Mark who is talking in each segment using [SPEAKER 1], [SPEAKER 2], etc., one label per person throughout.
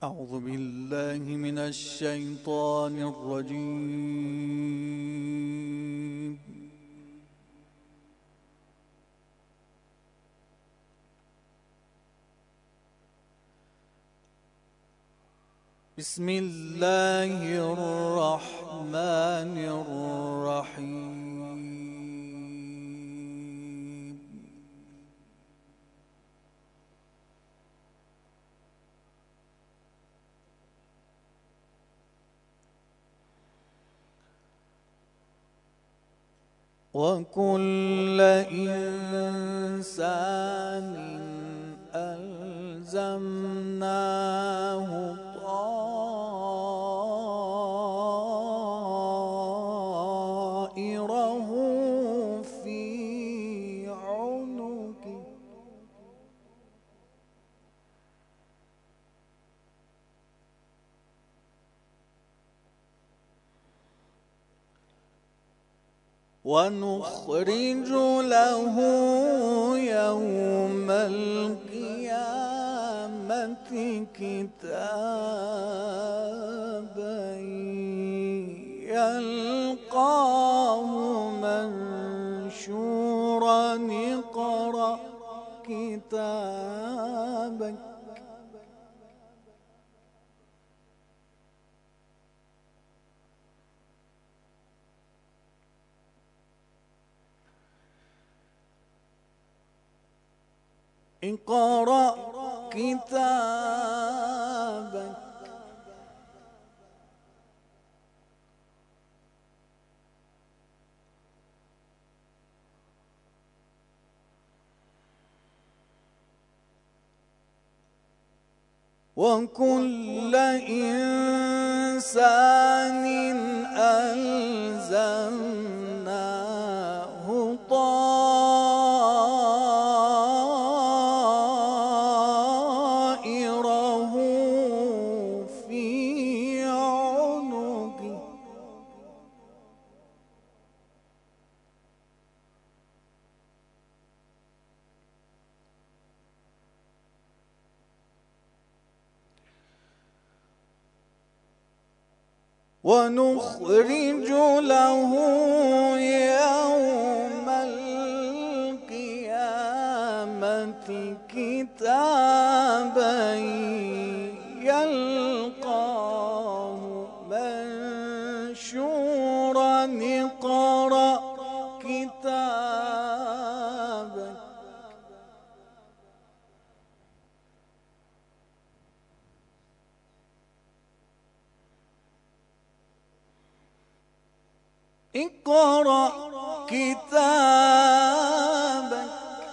[SPEAKER 1] أعوذ بالله من الشيطان الرجيم. بسم الله الرحمن الرحيم. وكل إنسان ألزمناه طائره في عنقه ونخرج له يوم القيامة كتابا يلقاه منشورا اقرأ كتابك اقرأ كتابك وكل إنسان ألزمناه طائره في عنقه ونخرج له يوم القيامة كتابا يلقاه منشورا اقرأ كتابك اقرأ كتابك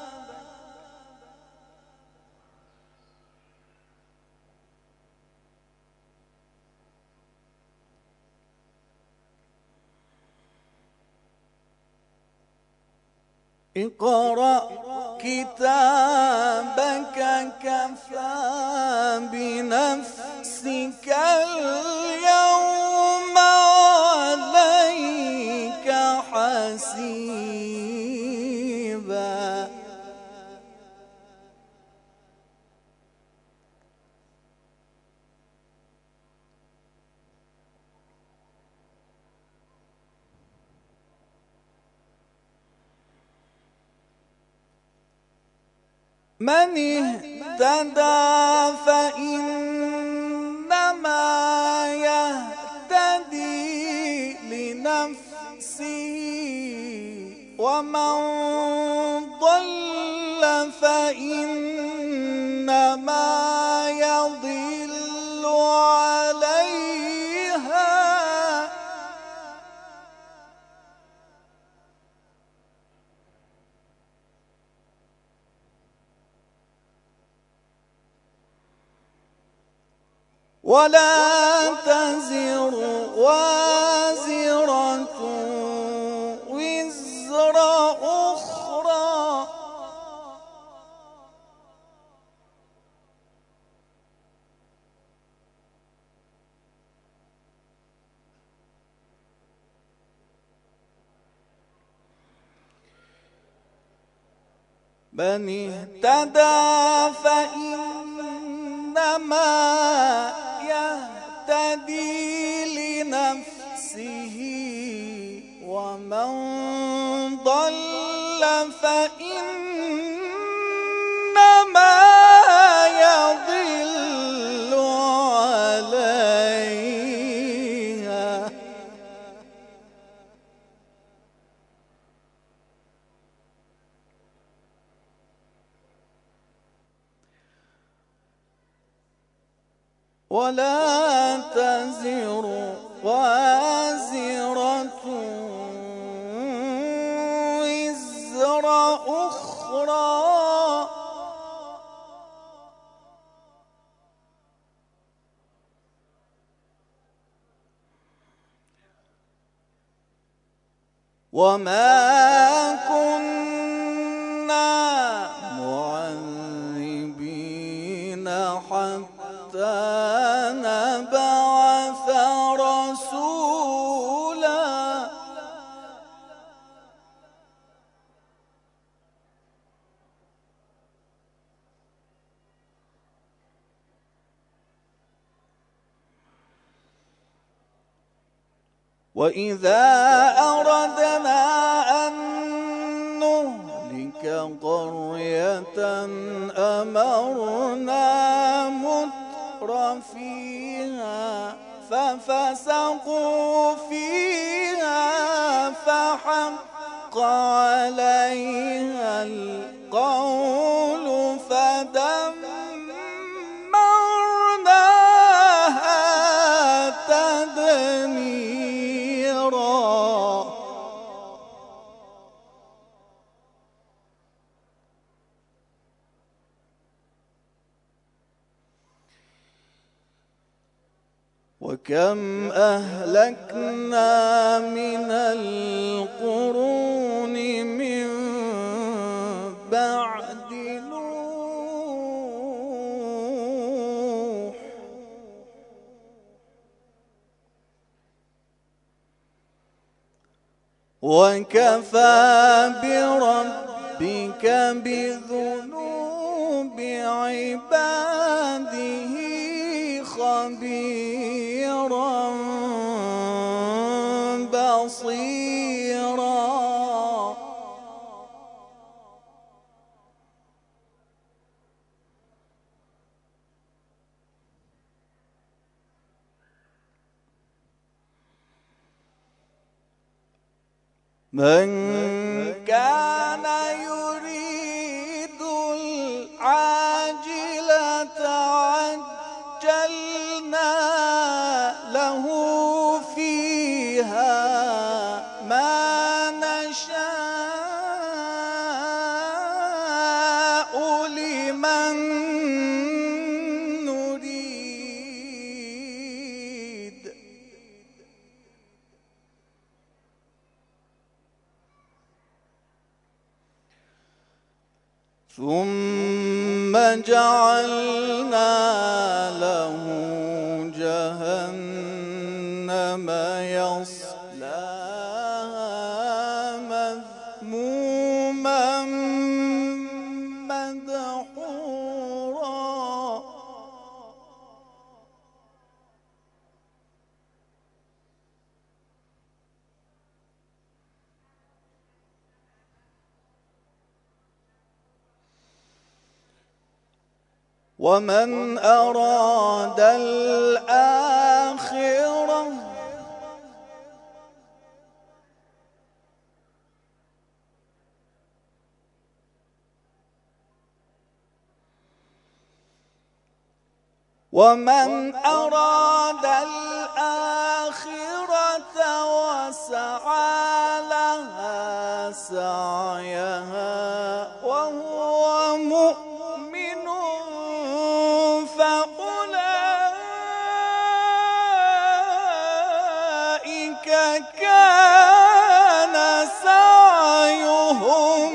[SPEAKER 1] اقرأ كتابك كفى بنفسك اليوم عليك حسيبا من اهتدى فإنما يهتدي لنفسه ومن ضل فإنما يضل عليها ولا تزر وازرة وزر أخرى من اهتدى فإنما ومن ضل فإنما يضل عليها ولا تزر وازرة وزر أخرى وما كنا معذبين حتى نبعث رسولا وإذا أردنا أن نهلك قرية أمرنا مترفيها ففسقوا فيها فحق عليها القول فدمرناها تدميرا وكم أهلكنا من القرون من بعد نوح وكفى بربك بذنوب عباده خبيرا بصيرا من كان يريد العاجلة عجلنا له فيها ما نشاء لمن نريد ثم جعلنا له جهنم يصلاها مذموما مدحورا ومن أراد الآخرة ومن أراد الآخرة وسعى لها سعيها وهو مؤمن فأولئك كان سعيهم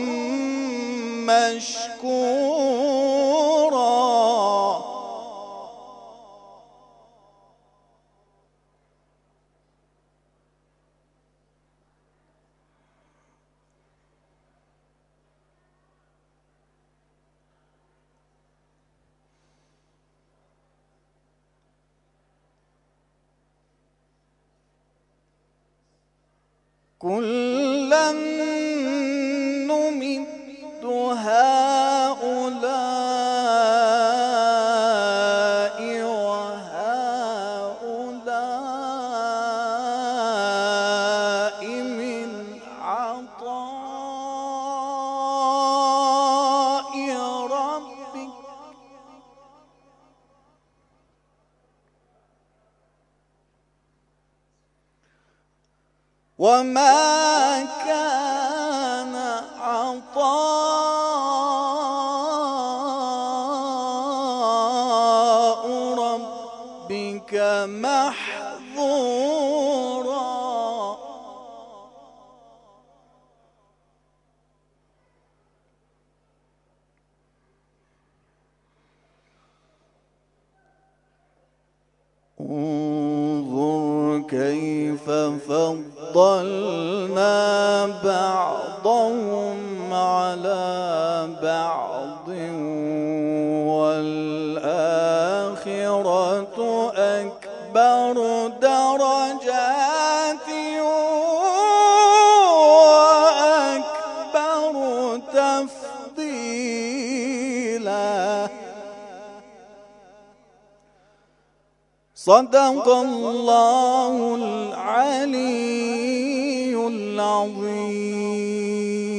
[SPEAKER 1] مشكورا كلا نمد هؤلاء وهؤلاء من عطاء ربك وما كان عطاء ربك محظورا انظر كيف فضلنا بعضهم على بعض والآخرة أكبر درجات وأكبر تفضيلا صدق الله العلي العظيم.